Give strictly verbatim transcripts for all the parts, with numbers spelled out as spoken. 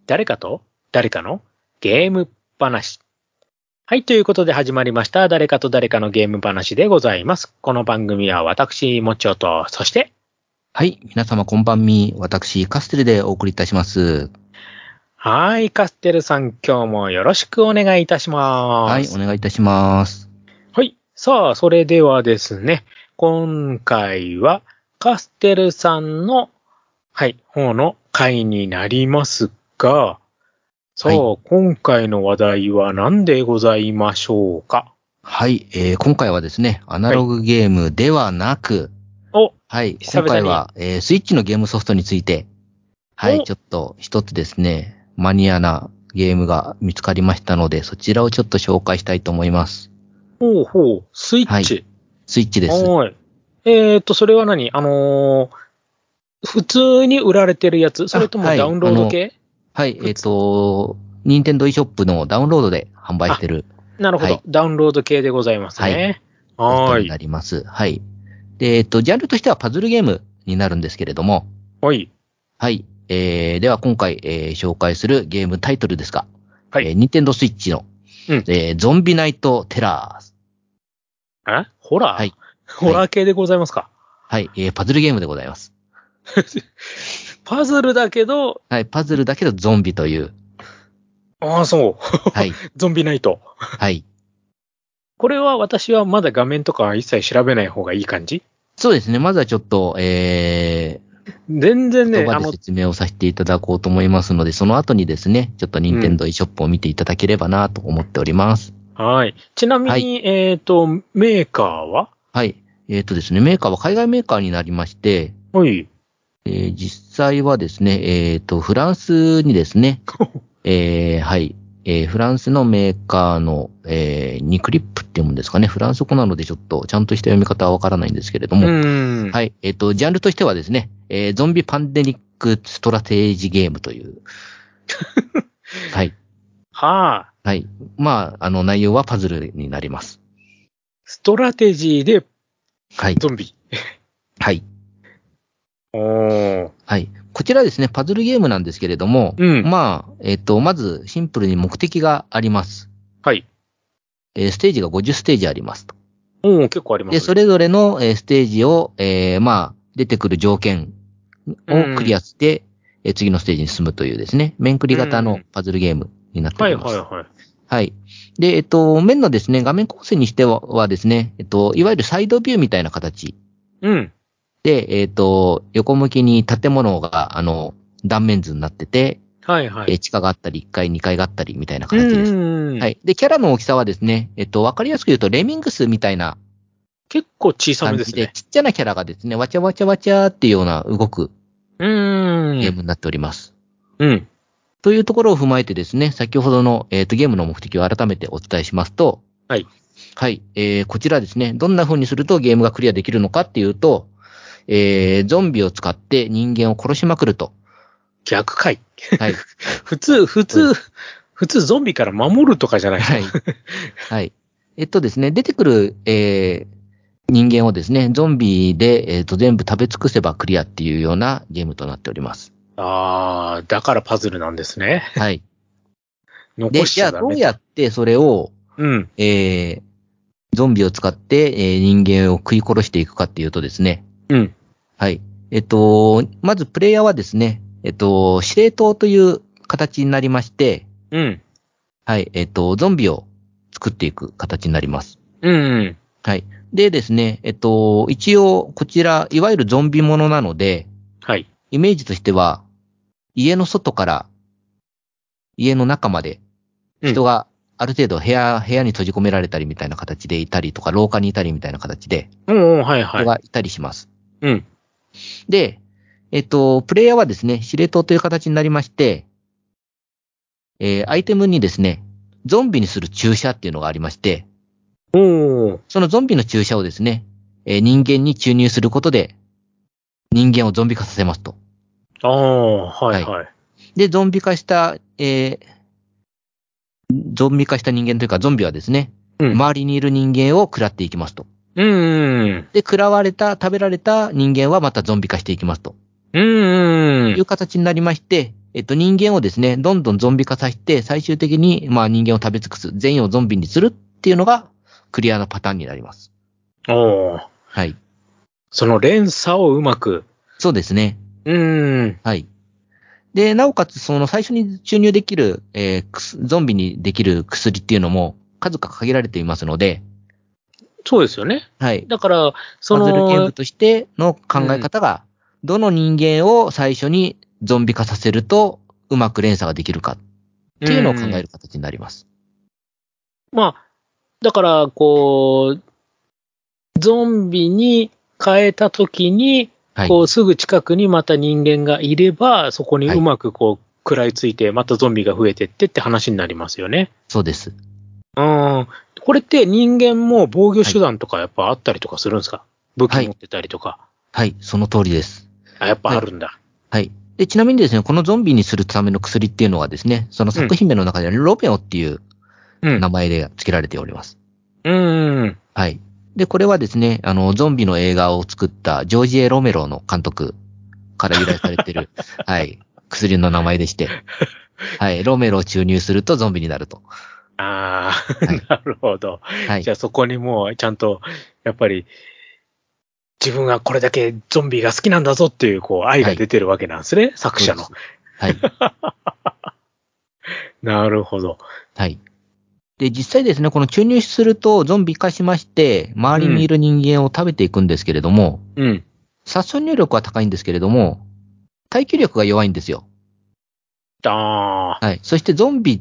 誰かと誰かのゲーム話。はい、ということで始まりました。誰かと誰かのゲーム話でございます。この番組は私、もっちょと、そして、 はい、皆様こんばんみ。私、カステルでお送りいたします。 はい、カステルさん、今日もよろしくお願いいたします。 はい、お願いいたします。 はい、さあ、それではですね、今回はカステルさんの、はい、方の回になりますが、さあ、はい、今回の話題は何でございましょうか？ はい、えー、今回はですね、アナログゲームではなく、 はい、 はい、今回は、えー、スイッチのゲームソフトについて、はい、ちょっと一つですね、マニアなゲームが見つかりましたので、そちらをちょっと紹介したいと思います。 ほうほう、スイッチ。 はい、スイッチです。 はい。えーと、それは何？あのー、普通に売られてるやつ？それともダウンロード系？ はい、はい、えっ、ー、と、ニンテンドー eShop のダウンロードで販売してる。 なるほど、はい。ダウンロード系でございますね。はい。 はい。になります。はい。で、えっと、ジャンルとしてはパズルゲームになるんですけれども。 はい。 はい。えー、では今回、えー、紹介するゲームタイトルですが、 はい。 えー、ニンテンドー スイッチの、うん、えー、ゾンビナイトテラーズ。 えホラー？ はい。 ホラー系でございますか？ はい、えー、パズルゲームでございます。 パズルだけど、 はい、パズルだけどゾンビという。 ああ、そう。 はい。 ゾンビナイト。 はい。 これは私はまだ画面とか一切調べない方がいい感じ？ そうですね。まずはちょっと、えー、全然ね、 言葉で説明をさせていただこうと思いますので、その後にですね、ちょっと任天堂 eShop を見ていただければなと思っております。 うん、はい。ちなみに、はい、えっと、メーカーは？ はい。えっとですね、メーカーは海外メーカーになりまして、 はい。 えー、実際はですね、えっと、フランスにですね、えー、はい、えー、フランスのメーカーの、えー、ニクリップっていうもんですかね、フランス語なのでちょっとちゃんとした読み方はわからないんですけれども、はい、えっと、ジャンルとしてはですね、えー、ゾンビパンデミックストラテージゲームという、はい。 はあ。 はい。まあ、あの、内容はパズルになります。 ストラテジーで、 はい。 ゾンビ。 はい。 おー。 はい。こちらですね、パズルゲームなんですけれども、うん、まあ、えっと、まずシンプルに目的があります。 はい。 えー、ステージがごじゅっステージありますと。 おー、結構ありますね。 で、それぞれの、えー、ステージを、えー、まあ、出てくる条件をクリアして、うん、えー、次のステージに進むというですね、面クリ型のパズルゲームになっております。 はいはいはい。 はい。で、えっと、面のですね、画面構成にしてははですね、えっと、いわゆるサイドビューみたいな形。 うん。 で、えっと、横向きに建物が、あの、断面図になってて、 はいはい。 え地下があったり、いっかい、にかいがあったり、みたいな形です。はい。で、キャラの大きさはですね、えっと、わかりやすく言うと、レミングスみたいな。 結構小さめですね。 ちっちゃなキャラがですね、わちゃわちゃわちゃっていうような動く、 うーん。 ゲームになっております。 うん。 というところを踏まえてですね、先ほどの、えっと、ゲームの目的を改めてお伝えしますと、 はい。 はい。えー、こちらですね、どんな風にするとゲームがクリアできるのかっていうと、えー、ゾンビを使って人間を殺しまくると。 逆かい。 はい。 普通、普通、普通ゾンビから守るとかじゃない。 はい。はい。えっとですね、出てくる、えー、人間をですね、ゾンビで、えっと、全部食べ尽くせばクリアっていうようなゲームとなっております。 あー、だからパズルなんですね。 はい。 残しちゃダメ。 で、じゃあどうやってそれを、 うん。 えー、ゾンビを使って、えー、人間を食い殺していくかっていうとですね。 うん。 はい。えっと、まずプレイヤーはですね、えっと、司令塔という形になりまして、 うん。 はい。えっと、ゾンビを作っていく形になります。 うん、うん。 はい。でですね、えっと、一応、こちら、いわゆるゾンビものなので、 はい。 イメージとしては、家の外から家の中まで人がある程度部屋、部屋に閉じ込められたりみたいな形でいたりとか、廊下にいたりみたいな形で、 うん、はいはい。 人がいたりします。 うん。 で、えっと、プレイヤーはですね、司令塔という形になりまして、えー、アイテムにですね、ゾンビにする注射っていうのがありまして、 おそのゾンビの注射をですね、えー、人間に注入することで、人間をゾンビ化させますと。 ああ、はいはい。はい、 で、ゾンビ化した、えー、ゾンビ化した人間というかゾンビはですね、うん、周りにいる人間を食らっていきますと。 うん。 で、食らわれた、食べられた人間はまたゾンビ化していきますと。 うーん。 いう形になりまして、えっと、人間をですね、どんどんゾンビ化させて、最終的に、まあ人間を食べ尽くす、全員をゾンビにするっていうのが、クリアなパターンになります。 おー。 はい。 その連鎖をうまく。 そうですね。 うーん。 はい。で、なおかつ、その最初に注入できる、えーくすゾンビにできる薬っていうのも、数が限られていますので、 そうですよね。 はい。 だから、そパズルゲームの、 としての考え方が、どの人間を最初にゾンビ化させると、うまく連鎖ができるかっていうのを考える形になります。 まあ、だから、こう、ゾンビに変えたときに、 はい。 こう、すぐ近くにまた人間がいれば、そこにはいうまくこう、食らいついて、またゾンビが増えてってって話になりますよね。 そうです。 うん。これって人間も防御はい手段とかやっぱあったりとかするんですか？武器はい持ってたりとか。 はい。その通りです。 あ、やっぱはい。 あるんだ。 はい。で、ちなみにですね、このゾンビにするための薬っていうのはですね、そのうん。 作品名の中でロメオっていううん。 名前で付けられております。 うーん。 はい。で、これはですね、あの、ゾンビの映画を作ったジョージ・エ・ロメロの監督から由来されている、はい、薬の名前でして、はい、ロメロを注入するとゾンビになると。 ああ、 はい。 なるほど。 はい。 じゃあそこにもうちゃんと、やっぱり自分はこれだけゾンビが好きなんだぞっていう、こう、愛はい。 が出てるわけなんですね、作者の。 そうです。はい。 なるほど。 はい。で、実際ですね、この注入するとゾンビ化しまして、周りにいる人間を食べていくんですけれども、 うん。 殺傷能力は高いんですけれども、耐久力が弱いんですよ。 ああ。 はい。そしてゾンビって、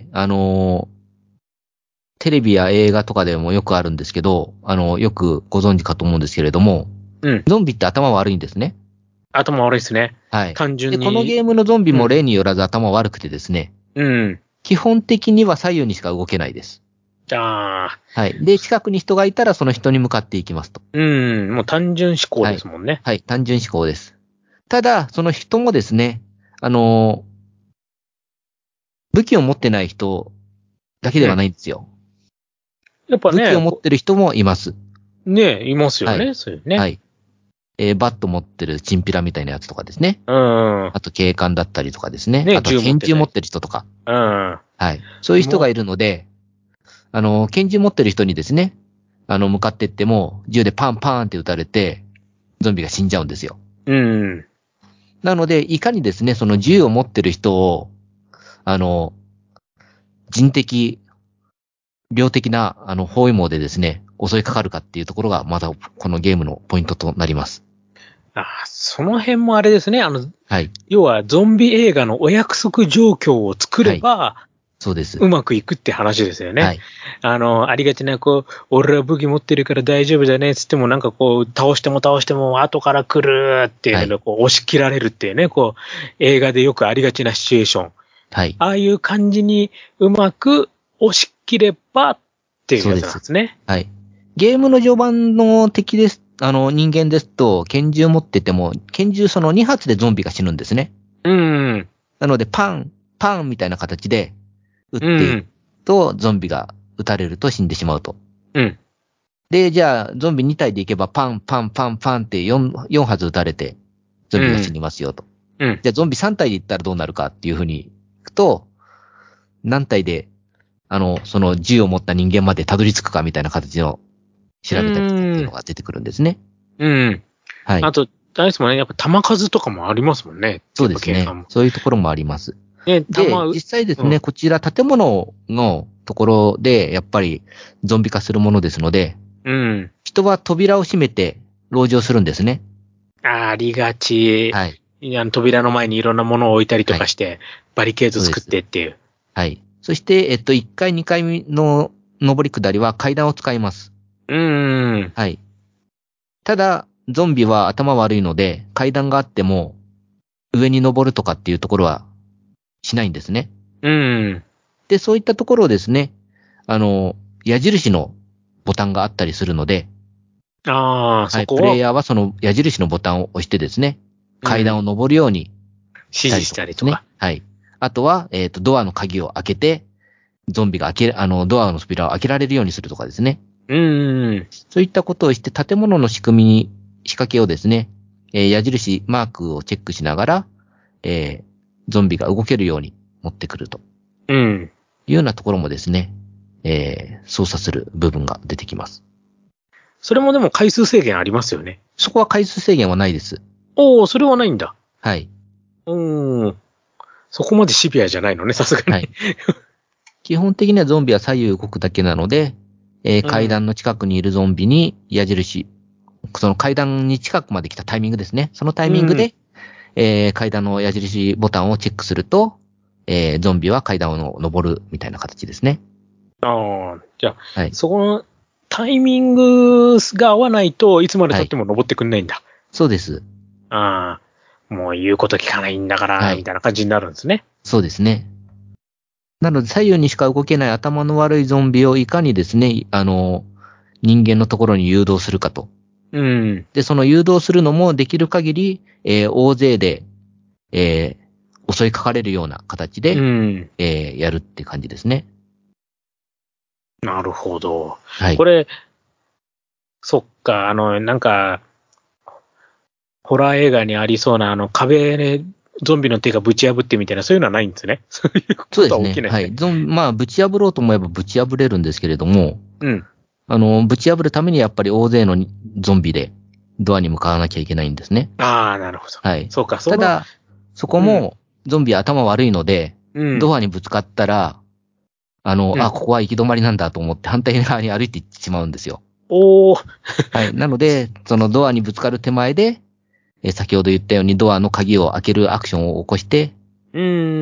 あのーテレビや映画とかでもよくあるんですけど、あの、よくご存知かと思うんですけれども、 うん。 ゾンビって頭悪いんですね。 頭悪いですね。 はい。 単で、 純に。 このゲームのゾンビうん。 も例によらず頭悪くてですね、 うん。 基本的には左右にしか動けないです。 ああ。 はい。で、近くに人がいたらその人に向かっていきますと。 うん。もう単純思考はい。 ですもんね。 はい。単純思考です。ただ、その人もですね、あのー武器を持ってない人だけではうん。 ないんですよ。武器やっぱね、こを持ってる人もいます。 ね、いますよはい。 ね、そういうね。 はい。えーバット持ってるチンピラみたいなやつとかですね。 うん。 あと警官だったりとかですね。 ね、 あと銃持ってたり。 拳銃持ってる人とか。 うん。 はい。そういう人がもいるので、あの、拳銃持ってる人にですね、あの、向かってっても、銃でパンパーンって撃たれて、ゾンビが死んじゃうんですよ。 う、うん。 なので、いかにですね、その銃を持ってる人を、あの、人的、量的な、あの、包囲網でですね、襲いかかるかっていうところが、また、このゲームのポイントとなります。 あ、その辺もあれですね。あの、 はい。 要はゾンビ映画のお約束状況を作はい。 れば、 そうです。 うまくいくって話ですよね。 はい。 あの、ありがちな、こう、俺は武器持ってるから大丈夫だね、つってもなんかこう、倒しても倒しても後から来るっていうので、 はい。 こう、押し切られるっていうね、こう、映画でよくありがちなシチュエーション。 はい。 ああいう感じにうまく押し切ればっていうやつなんそうです。 ですね。 はい。ゲームの序盤の敵です、あの、人間ですと、拳銃持ってても、拳銃そのに発でゾンビが死ぬんですね。 うん。 なので、パン、パンみたいな形で撃っていくうん。 と、ゾンビが撃たれると死んでしまうと。 うん。 で、じゃあ、ゾンビに体でいけば、パン、パン、パン、パンってよん、よん発撃たれて、ゾンビが死にますよと。 うん。 じゃあ、ゾンビさん体でいったらどうなるかっていうふうにいくと、何体で、あの、その銃を持った人間までたどり着くかみたいな形の調べたりとかっていうのが出てくるんですね。 うん。 はい。 あと、あれですもんね。やっぱ弾数とかもありますもんね。 そうですね。 やっぱ警官も。 そういうところもあります。 ね、 で、 弾、 実際ですね、 うん。 こちら建物のところで、やっぱりゾンビ化するものですので、 うん。 人は扉を閉めて籠城するんですね。 ありがち。 はい。 あの扉の前にいろんなものを置いたりとはい。 かして、バリケード作っそうです。 てっていう。 はい。そして、えっと、いっかい、にかいの上り下りは階段を使います。 うーん。 はい。ただ、ゾンビは頭悪いので、階段があっても、上に登るとかっていうところはしないんですね。 うん。 で、そういったところをですね、あの、矢印のボタンがあったりするので、 ああ、 はい、 そこをプレイヤーはその矢印のボタンを押してですね、 うん。 階段を登るようにしたり指示しとかですね。 たりとか。 はい。あとは、えっと、ドアの鍵を開けて、ゾンビが開け、あの、ドアの扉を開けられるようにするとかですね。 うーん。 そういったことをして、建物の仕組みに、仕掛けをですね、 えー矢印マークをチェックしながら、えーゾンビが動けるように持ってくるとうん。 いうようなところもですね、えー操作する部分が出てきます。 それもでも回数制限ありますよね。 そこは回数制限はないです。 おー、それはないんだ。 はい。 うーん。そこまでシビアじゃないのね、さすがに。 はい。基本的にはゾンビは左右動くだけなので、えーうん階段の近くにいるゾンビに矢印、その階段に近くまで来たタイミングですね。そのタイミングで、えー階段の矢印ボタンをチェックすると、えーゾンビは階段を登るみたいな形ですね。 ああ、じゃあ、 はい。 そこのタイミングが合わないといつまで経っても登ってくんないんだ。 そうです。 ああ、もう言うこと聞かないんだから、 はいみたいな感じになるんですね。 そうですね。なので左右にしか動けない頭の悪いゾンビをいかにですね、あの、人間のところに誘導するかと。 うん。 で、その誘導するのもできる限り、えー大勢で、えー襲いかかれるような形で、 うん。 えーやるって感じですね。 なるほど。 はい。 これ、そっか、あの、なんか、ホラー映画にありそうな、あの、壁でゾンビの手がぶち破ってみたいな、そういうのはないんですね。そういうことはそうですね。 起きないですね。 はい。ゾンまあ、ぶち破ろうと思えばぶち破れるんですけれども、 うん。 あの、ぶち破るためにやっぱり大勢のゾンビでドアに向かわなきゃいけないんですね。 ああ、なるほど。 はい。 そうか、その、 ただ、そこも、ゾンビ頭悪いので、 うん、 ドアにぶつかったら、あの、 うんあ、ここは行き止まりなんだと思って反対側に歩いていってしまうんですよ。 おー、 はい。なので、そのドアにぶつかる手前で、えー先ほど言ったようにドアの鍵を開けるアクションを起こして、 うん、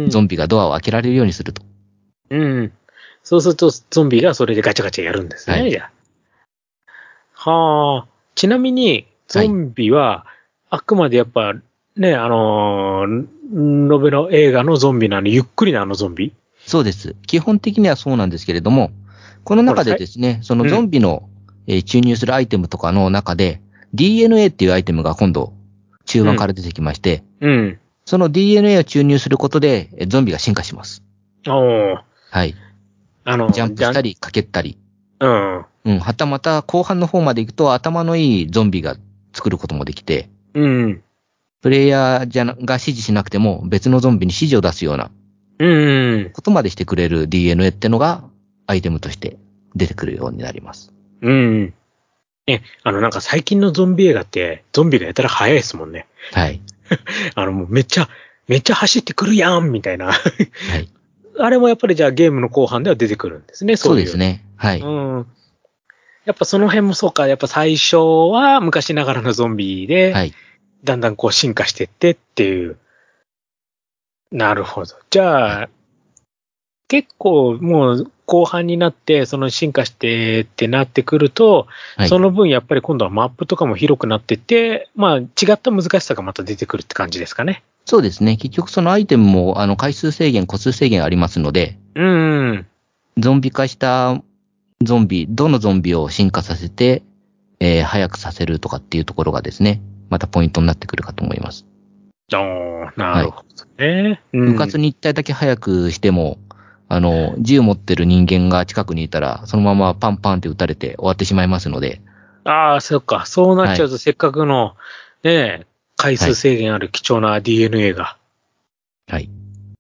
ゾンビがドアを開けられるようにすると。 うん。そうすると、ゾンビがそれでガチャガチャやるんですね、 はいじゃあ。はあ。ちなみに、ゾンビは、あくまでやっぱ、ね、あのー、ノベの映画のゾンビなの、ゆっくりなあのゾンビそうです。基本的にはそうなんですけれども、この中でですね、そのゾンビの、えー注入するアイテムとかの中で、ディーエヌエー っていうアイテムが今度、中盤から出てきまして、 うん。 その ディーエヌエー を注入することで、えーゾンビが進化します。 おー。 はい。 あの、 ジャンプしたり、かけったり。 じゃん。 うん。はたまた、後半の方まで行くと、頭のいいゾンビが作ることもできて、 うん。うん。 プレイヤーじゃなが指示しなくても、別のゾンビに指示を出すようなうん。 ことまでしてくれる ディーエヌエー ってのが、アイテムとして出てくるようになります。 うん。え、あの、なんか最近のゾンビ映画って、ゾンビがやたら速いですもんね。 はい。 あの、もうめっちゃ、めっちゃ走ってくるやんみたいな。 はい。 あれもやっぱりじゃあゲームの後半では出てくるんですね、 そそうういう。 ですね。はい。 うん。やっぱその辺もそうか、やっぱ最初は昔ながらのゾンビで、 はい。 だんだんこう進化してってっていう。なるほど。じゃあ、結構もう後半になって、その進化してってなってくると、 はい。 その分やっぱり今度はマップとかも広くなってって、まあ違った難しさがまた出てくるって感じですかね。 そうですね。結局そのアイテムも、あの、回数制限、個数制限ありますので、 うん。 ゾンビ化したゾンビ、どのゾンビを進化させて、えー、早くさせるとかっていうところがですね、またポイントになってくるかと思います。 おー、なるほどね。 部活に一体だけ早くしても、あの、銃持ってる人間が近くにいたら、そのままパンパンって撃たれて終わってしまいますので。 ああ、そっか。そうなっちゃうと、せっかくの、ね、回数制限ある貴重な ディーエヌエー が。 はい。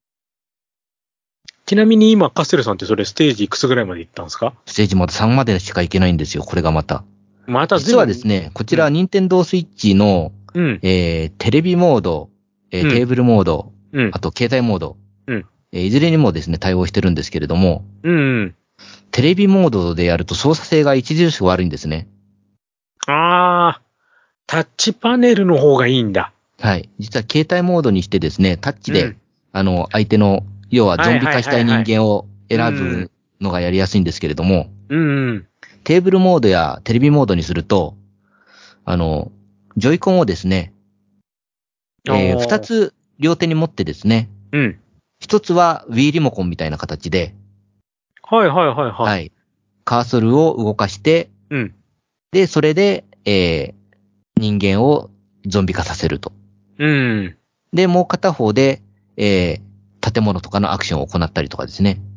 ちなみに今、カステルさんってそれステージいくつぐらいまで行ったんですか？ ステージまでさんまでしか行けないんですよ、これがまた。 また実はですね、こちら、ニンテンドースイッチの、 うん、 えー、テレビモード、えーうんテーブルモード、 うん、 あと携帯モード、 うん、 えーいずれにもですね、対応してるんですけれども、 うん。 テレビモードでやると操作性が著しく悪いんですね。 ああ、タッチパネルの方がいいんだ。 はい。実は携帯モードにしてですね、タッチで、 うん、 あの、相手の、要はゾンビ化したい人間を選はいはいはいはいぶのがやりやすいんですけれども、 うん、うん。 テーブルモードやテレビモードにすると、あの、ジョイコンをですね、えー、 おー二つ両手に持ってですね、 うん。 一つは Wii リモコンみたいな形で、 はいはいはいはい。 はい。カーソルを動かして、 うん。 で、それで、えー、人間をゾンビ化させると。 うん。 で、もう片方で、えー、建物とかのアクションを行ったりとかですね。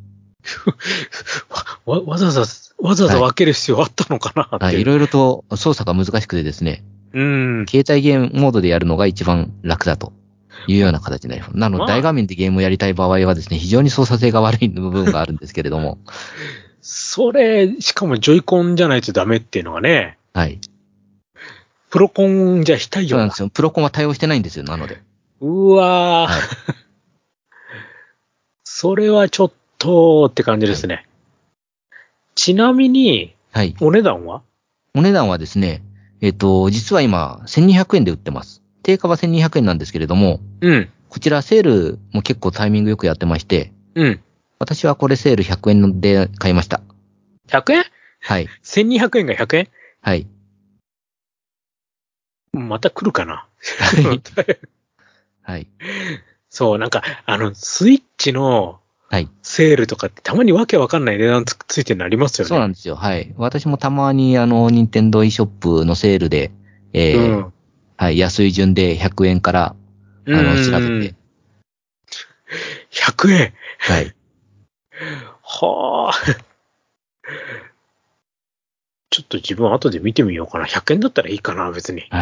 わ、わざわざ、わざわざ分ける必要あったのかなって。 はい。いろいろと操作が難しくてですね。 うん。 携帯ゲームモードでやるのが一番楽だというような形になります。なので、 まあ大画面でゲームをやりたい場合はですね、非常に操作性が悪い部分があるんですけれども。 それ、しかもジョイコンじゃないとダメっていうのがね、 はい。 プロコンじゃ非対応だ。 そうなんですよ。プロコンは対応してないんですよ、なので。 うわー、 はい。 それはちょっとって感じですね。ちなみに、 はい。 お値段はお値段はですね、えっと、実は今、せんにひゃくえんで売ってます。定価はせんにひゃくえんなんですけれども、 うん。 こちらセールも結構タイミングよくやってまして、 うん。 私はこれセールひゃくえんで買いました。 ひゃくえんはい。 せんにひゃく 円がひゃくえんはい。 また来るかなはい。はい。 そう、なんか、あの、スイッチのはい。 セールとかってたまにわけわかんない値段つついてるのありますよね。 そうなんですよ。はい。私もたまにあの、ニンテンドー e ショップのセールで、えーうん。 はい、安い順でひゃくえんから、 うあの、調べん。 て、 ひゃくえん。 はい。 はあ。ちょっと自分後で見てみようかな。ひゃくえんだったらいいかな、別に。 はい。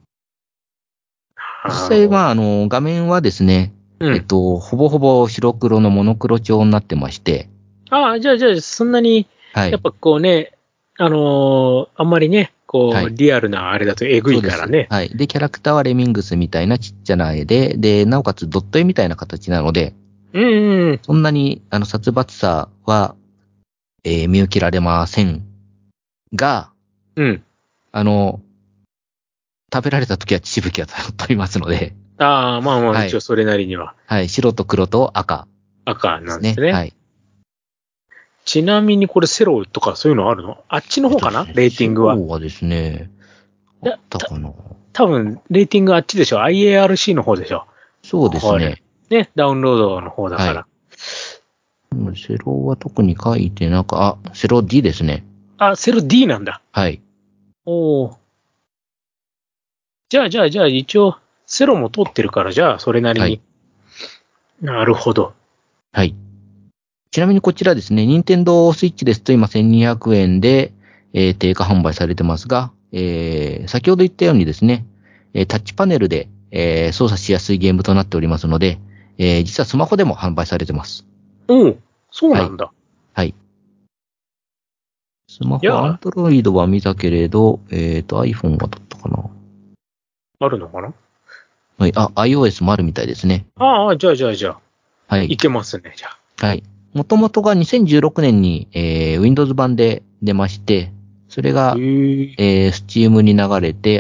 実あ際は、あの、画面はですね、 うん。 えっと、ほぼほぼ白黒のモノクロ調になってまして、 ああ、じゃあ、じゃあ、そんなに、 はい。 やっぱこうね、あのーあんまりね、こう、 はい。 リアルなあれだとえぐそうです。 いからね。 はい。で、キャラクターはレミングスみたいなちっちゃな絵で、で、なおかつドット絵みたいな形なので、 うんうんうん。 そんなに、あの、殺伐さは、えー見受けられませんが、 うん。 あの、食べられた時は血しぶきが飛びますので、 ああ、まあまあ、 はい。 一応それなりにははい。白と黒と赤赤ですね。 なんですね。 はい。 ちなみにこれセロとかそういうのあるのあっちのえっ方かなとですね、 レーティングは。 白はですね、あっいや、た、 たかな。 多分、レーティングあっちでしょ ?アイエーアールシー の方でしょそうですこれ。 ね。 ね、ダウンロードの方だはい。 から。 うんセロは特に書いてなんか、あ、セロ D ですね。 あ、セロ D なんだ。 はい。 おお。じゃあ、じゃあ、じゃあ、一応、セロも通ってるから、じゃあ、それなりはい。 に。なるほど。 はい。ちなみにこちらですね、ニンテンドースイッチですと今せんにひゃくえんで、えー定価販売されてますが、えー先ほど言ったようにですね、えータッチパネルで、えー操作しやすいゲームとなっておりますので、えー実はスマホでも販売されてます。 おお、そうはい。 なんだ。 はい。スマホ、アンいや、 ドロイドは見たけれど、えっと、iPhone はどったかな。 あるのかなはい。あ、iOS もあるみたいですね。 ああ、じゃあ、じゃあ、じゃあ、 はい。 いけますね、じゃあ。 はい。もともとがにせんじゅうろくねんに、えー Windows 版で出まして、それが、 へえ。 えー、Steam に流れて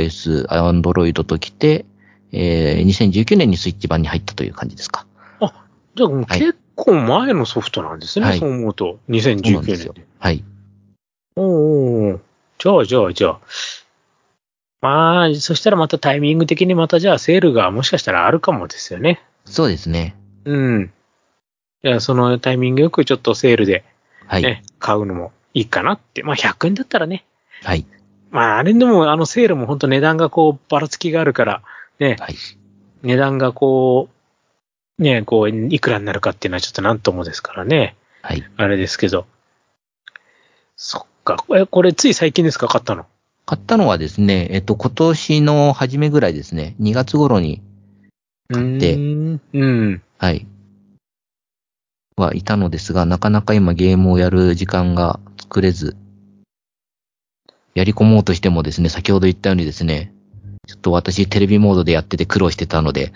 iOS、Android と来て、えー、にせんじゅうきゅうねんにスイッチ版に入ったという感じですか。 あ、じゃあ、 はい。 結構前のソフトなんですね、 はい。 そう思うと。 そうなん 2019 ですよ。 年で。 はい。 おーおーじゃあ、じゃあ、じゃあ。まあ、そしたらまたタイミング的にまたじゃあセールがもしかしたらあるかもですよね。 そうですね。 うん。じゃあそのタイミングよくちょっとセールではい。 ね、買うのもいいかなって。まあひゃくえんだったらね。 はい。 まああれでもあのセールも本当値段がこうばらつきがあるから、ね、 はい。 値段がこう、ね、こういくらになるかっていうのはちょっとなんともですからね。 はい。 あれですけど。そっか。これ、これつい最近ですか買ったの。 買ったのはですね、えっと、今年の初めぐらいですね、にがつ頃にう買って、 ーん。うん。 はい。はいたのですが、なかなか今ゲームをやる時間が作れず、やり込もうとしてもですね、先ほど言ったようにですね、ちょっと私テレビモードでやってて苦労してたので、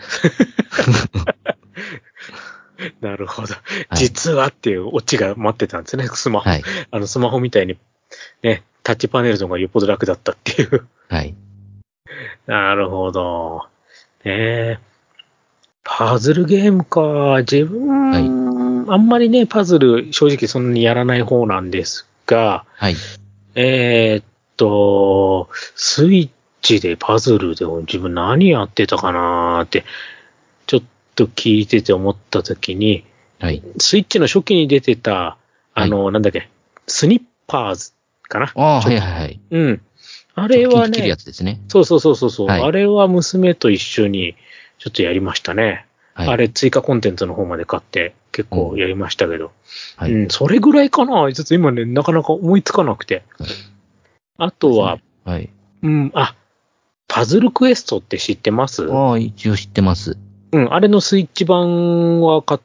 なるほど。 はい。 実はっていうオチが待ってたんですね。スマホ。 はい。 あの、スマホみたいにね、タッチパネルの方がよっぽど楽だったっていう。 はい。 なるほど。ねえ。パズルゲームか。自はい。 分、あんまりね、パズル正直そんなにやらない方なんですが、 はい。 えーっと、スイッチでパズルで自分何やってたかなーって、ちょっと聞いてて思った時に、 はい。 スイッチの初期に出てた、 はい。 あの、なんだっけ、スニッパーズかなああ、はいチョキ。 はいはい。 うん。あれ直近できるやはね、 つですね。 そうそうそうそうそう、 はい。 あれは娘と一緒にちょっとやりましたね。 はい。 あれ追加コンテンツの方まで買って結うん。 構やりましたけど。 はい。 うん、それぐらいかな。ちょっと今ね、なかなか思いつかなくて。あとは、 そうですね。はい。 うん、あ、 パズルクエストって知ってます？ ああ、一応知ってます。 うん、あれのスイッチ版は買って、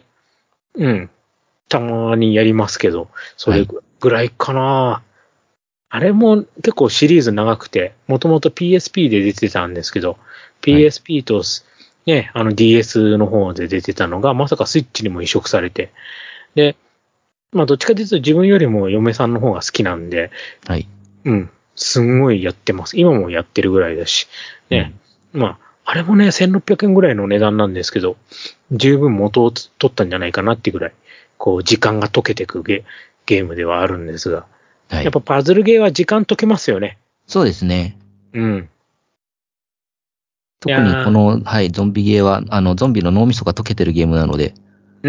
うん、たまにやりますけど、それぐらいかな。はい、あれも結構シリーズ長くて、もともと ピーエスピー で出てたんですけど、ピーエスピー と、ね、あの ディーエス の方で出てたのが、まさかスイッチにも移植されて、で、まあどっちかというと自分よりも嫁さんの方が好きなんで、 はい。 うん、すんごいやってます。今もやってるぐらいだし、ね、うん、まあ、あれもね、せんろっぴゃくえんぐらいの値段なんですけど、十分元を取ったんじゃないかなっていうぐらい、こう、時間が解けていくゲ、ゲームではあるんですが、はい、やっぱパズルゲーは時間解けますよね。 そうですね。 うん。 特にこの、はい、ゾンビゲーは、あの、ゾンビの脳みそが溶けてるゲームなので。 うん。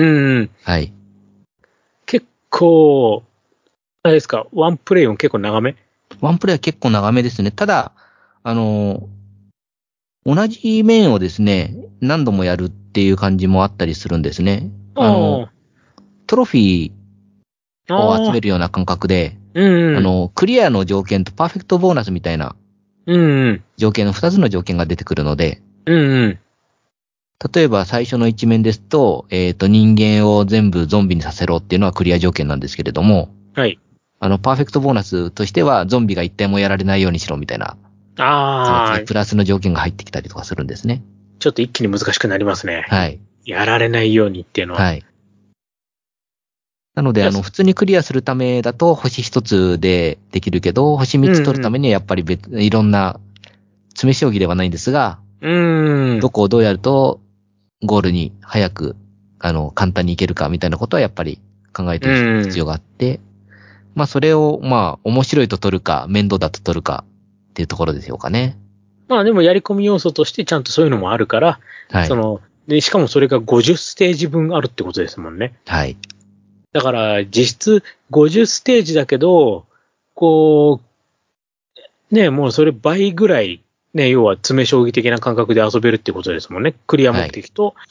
はい。 結構、あれですか、ワンプレイも結構長め？ ワンプレイは結構長めですね。ただ、あの、同じ面をですね、何度もやるっていう感じもあったりするんですね。あの、トロフィーを集めるような感覚で、 うんうん、 あの、クリアの条件とパーフェクトボーナスみたいな、条件の二つの条件が出てくるので、 うんうん、 例えば最初の一面ですと、えっと、人間を全部ゾンビにさせろっていうのはクリア条件なんですけれども、 はい。 あの、パーフェクトボーナスとしては、ゾンビが一体もやられないようにしろみたいな、 ああ、 プラスの条件が入ってきたりとかするんですね。 ちょっと一気に難しくなりますね。 はい。 やられないようにっていうのは。 はい。なので、あの、普通にクリアするためだと、星一つでできるけど、星三つ取るためにはやっぱり別、うんうん、いろんな、詰め将棋ではないんですが、 うん。 どこをどうやると、ゴールに早く、あの、簡単に行けるかみたいなことはやっぱり考えていく必要があって、うん、まあ、それを、まあ、面白いと取るか、面倒だと取るかっていうところでしょうかね。 まあ、でもやり込み要素としてちゃんとそういうのもあるから、はい。その、で、しかもそれがごじゅうステージ分あるってことですもんね。 はい。 だから、実質ごじゅうステージだけど、こう、ね、もうそれ倍ぐらい、ね、要は詰め将棋的な感覚で遊べるってことですもんね。クリア目的と、はい、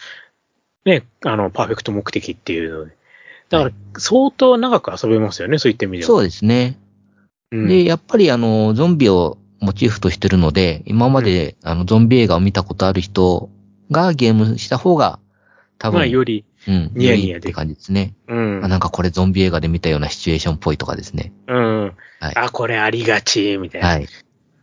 ね、あの、パーフェクト目的っていうので。だから、相当長く遊べますよね、そういった意味では。 そうですね。うん、で、やっぱりあの、ゾンビをモチーフとしてるので、今まで、うん、あの、ゾンビ映画を見たことある人がゲームした方が、多分、 まあ、より、 うん、ニヤニヤで。って感じですね。うん。あ、なんかこれゾンビ映画で見たようなシチュエーションっぽいとかですね。 うん。はい、あ、これありがち、みたいな。はい。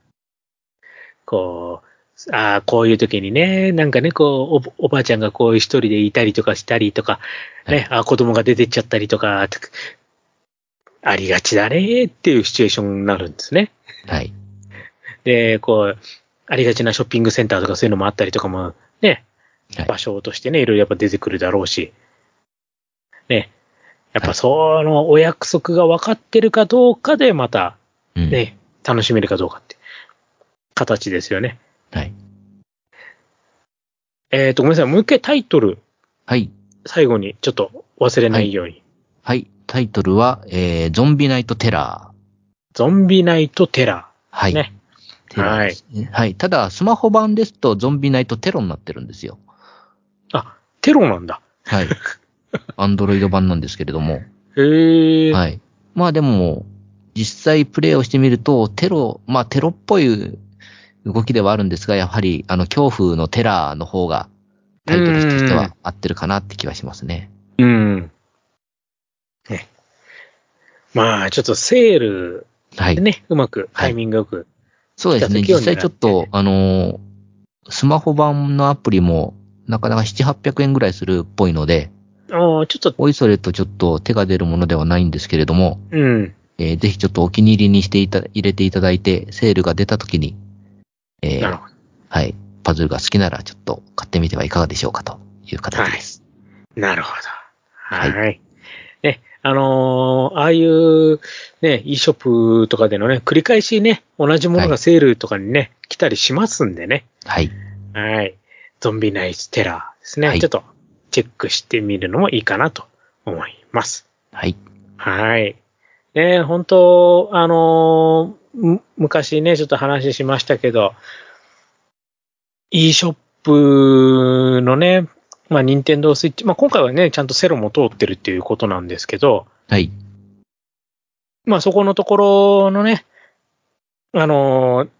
こう、ああ、こういう時にね、なんかね、こう、お、おばあちゃんがこういう一人でいたりとかしたりとか、ね、はい、あ子供が出てっちゃったりとか、ありがちだねっていうシチュエーションになるんですね。 はい。 で、こう、ありがちなショッピングセンターとかそういうのもあったりとかもね、はい、場所としてね、いろいろやっぱ出てくるだろうし、ね、やっぱそのお約束が分かってるかどうかでまた、ね、うん、楽しめるかどうかって形ですよね。 はい。 えっと、ごめんなさい。もう一回タイトル。 はい。 最後にちょっと忘れないように。 はい。はい、タイトルは、えー、ゾンビナイトテラー。 ゾンビナイトテラー。 はい。 ね。 テラーですね。はい。はい。ただ、スマホ版ですとゾンビナイトテロになってるんですよ。 あ、テロなんだ。 はい。アンドロイド版なんですけれども。 へー。 はい。まあでも、実際プレイをしてみると、テロ、まあテロっぽい動きではあるんですが、やはり、あの、恐怖のテラーの方が、タイトルとしては合ってるかなって気はしますね。 うん。ね。まあ、ちょっとセール、はい。ね、うまく、タイミングよく、はい。 そうですね。実際ちょっと、あの、スマホ版のアプリも、なかなかななひゃく、はっぴゃくえんぐらいするっぽいので、 ああ、ちょっと。 おいそれとちょっと手が出るものではないんですけれども、 うん。 えー、ぜひちょっとお気に入りにしていた、入れていただいて、セールが出た時に、えー、なるほど。はい。パズルが好きならちょっと買ってみてはいかがでしょうかという形です。 はい、なるほど。はい。はい、ね、あのー、ああいう、ね、e ショップとかでのね、繰り返しね、同じものがセールとかにね、はい、来たりしますんでね。 はい。 はい。ゾンビナイツテラーですね。はい、ちょっとチェックしてみるのもいいかなと思います。 はい。 はい。ね、本当あのー、昔ね、ちょっと話しましたけど、e ショップのね、まあ、任天堂スイッチ、まあ、今回はね、ちゃんとセロも通ってるっていうことなんですけど、 はい。 まあ、そこのところのね、あのー、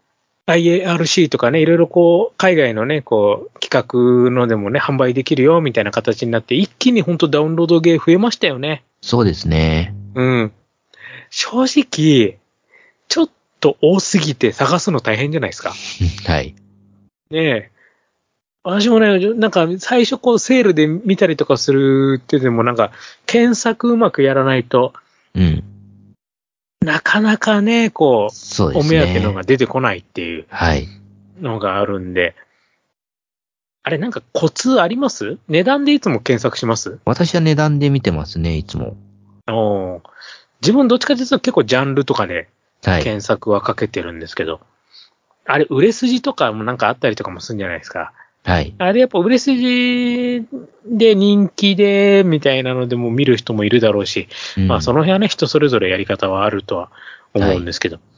アイエーアールシー とかね、いろいろこう、海外のね、こう、企画のでもね、販売できるよ、みたいな形になって、一気に本当ダウンロードゲー増えましたよね。 そうですね。 うん。正直、ちょっと多すぎて探すの大変じゃないですか。 はい。 ねえ。私もね、なんか最初こうセールで見たりとかするってでもなんか検索うまくやらないと、 うん。 なかなかね、こう、 そうですね。 お目当てのが出てこないっていうはい。 のがあるんで、あれなんかコツあります？値段でいつも検索します？ 私は値段で見てますね、いつも。 おー、自分どっちかというと結構ジャンルとかではい。 検索はかけてるんですけど、あれ売れ筋とかもなんかあったりとかもするんじゃないですか。 はい。 あれやっぱ売れ筋で人気でみたいなのでも見る人もいるだろうし、 うん、 まあその辺はね人それぞれやり方はあるとは思うんですけど。 はい、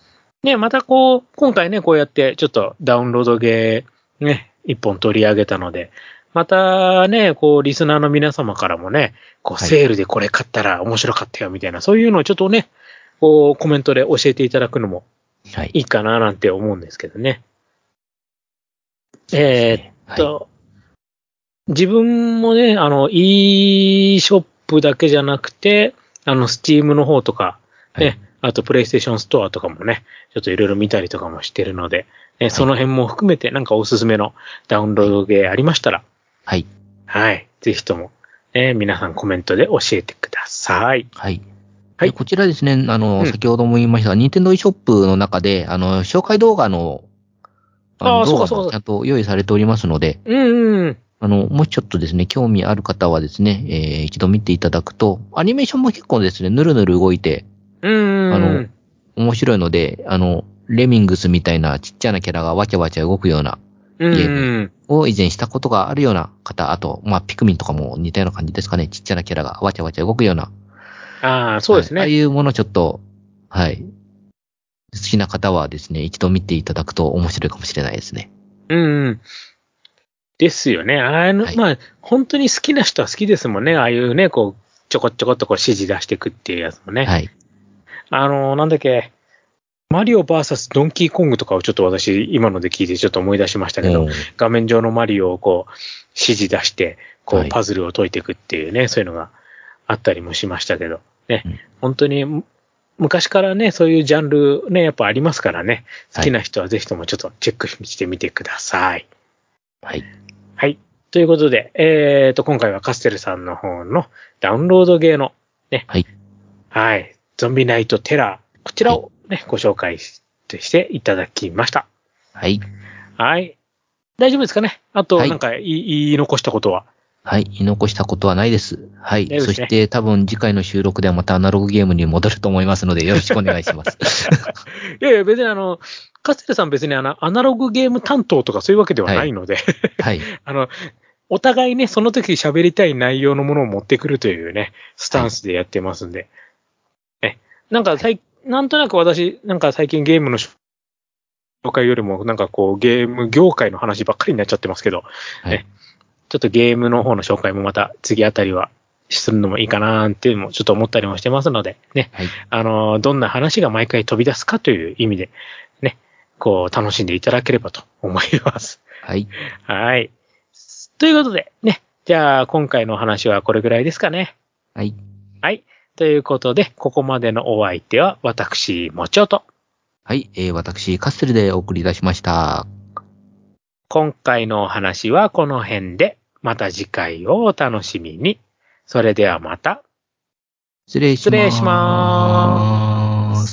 ね、またこう、今回ね、こうやってちょっとダウンロードゲーね、一本取り上げたので、またね、こうリスナーの皆様からもね、こうセールでこれ買ったら面白かったよみたいな、そういうのをちょっとね、こうコメントで教えていただくのもいいかななんて思うんですけどね。はい、えー、っと、はい、自分もね、あの、e ショップだけじゃなくて、あの、スチームの方とか、ね、はい、あとプレイステーションストアとかもね、ちょっといろいろ見たりとかもしてるので、ね、その辺も含めてなんかおすすめのダウンロードゲーありましたら、 はい。 はい。ぜひとも、ね、皆さんコメントで教えてください。 はい。 はい。 こちらですね、あの、 うん、 先ほども言いましたが、ニンテンドー e ショップの中で、あの、紹介動画の、あの、 ああ、そ動画うかそうか。 もちゃんと用意されておりますので、 うんうん。 あの、もしちょっとですね、興味ある方はですね、えー、一度見ていただくと、アニメーションも結構ですね、ぬるぬる動いて、 うんうん。 あの、面白いので、あの、レミングスみたいなちっちゃなキャラがわちゃわちゃ動くようなゲームを以前したことがあるような方、あと、まあ、ピクミンとかも似たような感じですかね。ちっちゃなキャラがわちゃわちゃ動くような。 ああ、そうですね。 はい、ああいうものちょっと、はい。好きな方はですね、一度見ていただくと面白いかもしれないですね。 うんうん。ですよね。あの、はい、まあ、本当に好きな人は好きですもんね。ああいうね、こう、ちょこちょこっとこう指示出していくっていうやつもね。 はい。 あの、なんだっけ、マリオ ブイエス ドンキーコングとかをちょっと私、今ので聞いてちょっと思い出しましたけど、画面上のマリオをこう、指示出して、こう、パズルを解いていくっていうね、はい、そういうのがあったりもしましたけど、ね、うん、本当に、昔からね、そういうジャンルね、やっぱありますからね、好きな人はぜひともちょっとチェックしてみてください。 はい。 はい。ということで、えっと、今回はカステルさんの方のダウンロードゲーのね、 はい。 はい。ゾンビナイトテラー、こちらをね、はい、ご紹介していただきました。 はい。 はい。大丈夫ですかね？あと、なんか言い、はい、言い残したことは？ はい。言い残したことはないです。はい。 ね、 そして多分次回の収録ではまたアナログゲームに戻ると思いますのでよろしくお願いします。 いやいや、別にあの、カステルさん別にあの、アナログゲーム担当とかそういうわけではないので、はい。はい、あの、お互いね、その時喋りたい内容のものを持ってくるというね、スタンスでやってますんで。はい、ね、なんか最、はい、なんとなく私、なんか最近ゲームの紹介よりも、なんかこう、ゲーム業界の話ばっかりになっちゃってますけど、はい、ね、ちょっとゲームの方の紹介もまた次あたりはするのもいいかなーっていうのもちょっと思ったりもしてますので、ね、はい、あの、どんな話が毎回飛び出すかという意味で、ね、こう、楽しんでいただければと思います。 はい。 はい。ということで、ね、じゃあ今回のお話はこれぐらいですかね。 はい。 はい。ということで、ここまでのお相手は私、もちおと。 はい、えー、私、カッセルでお送りいたしました。 今回のお話はこの辺で、また次回をお楽しみに。それではまた。 失礼します。 失礼します。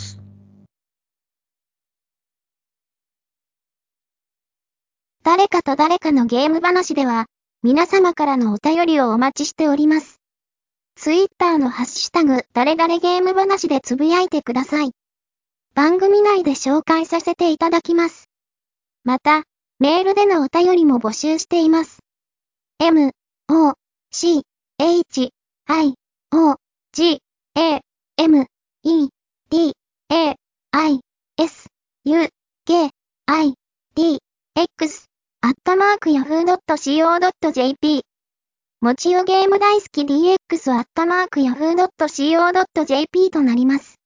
誰かと誰かのゲーム話では、皆様からのお便りをお待ちしております。ツイッターのハッシュタグ、誰々ゲーム話でつぶやいてください。番組内で紹介させていただきます。また、メールでのお便りも募集しています。m, o, c, h, i, o, g, a, m, e, d, a, i, s, u, k, i, d, x、アットマークヤフードットシーオードットジェーピー。もちよゲーム大好き ディーエックス アットマークヤフードットシーオードットジェーピー となります。